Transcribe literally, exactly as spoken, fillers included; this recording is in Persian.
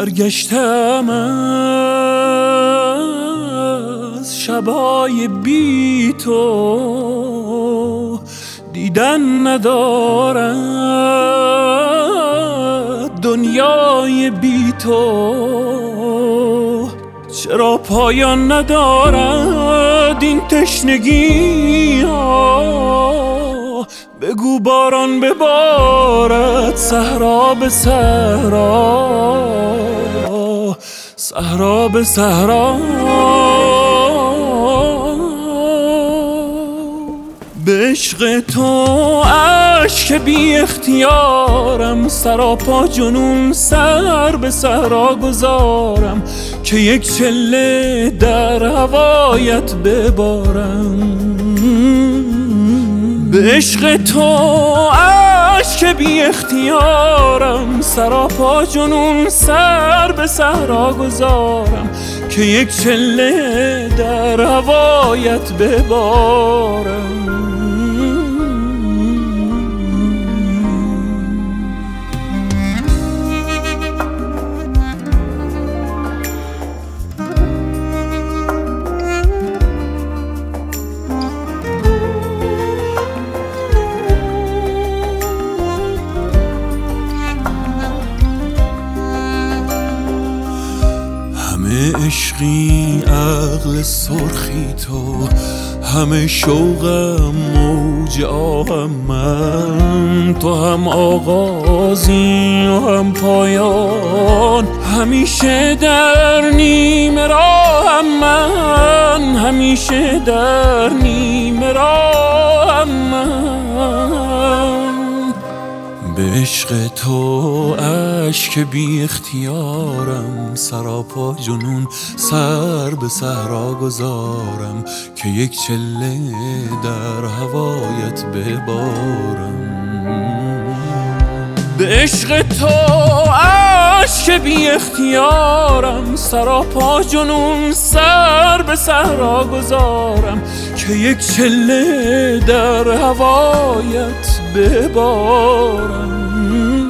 برگشتم از شبای بی تو، دیدن ندارد دنیای بی تو. چرا پایان ندارد این تشنگی ها؟ بگو باران ببارد صحرا به صحرا، صحرا به صحرا. به عشق تو اشک بی اختیارم، سراپا جنون سر به صحرا گذارم که یک چله در هوایت ببارم. به عشق تو اشک بی اختیارم، سراپا جنون سر به صحرا گذارم که یک چله در هوایت ببارم. همه عشقی عقل سرخی تو، همه شوقم موج آهم من. تو هم آغازی و هم پایان، همیشه در نیمه راهم من، همیشه در نیمه راهم من. به عشق تو اشک بی اختیارم، سراپا جنون سر به صحرا گذارم که یک چله در هوایت ببارم. به عشق تو اشک بی اختیارم، سراپا جنون سر به صحرا گذارم که یک چله در هوایت ببارم.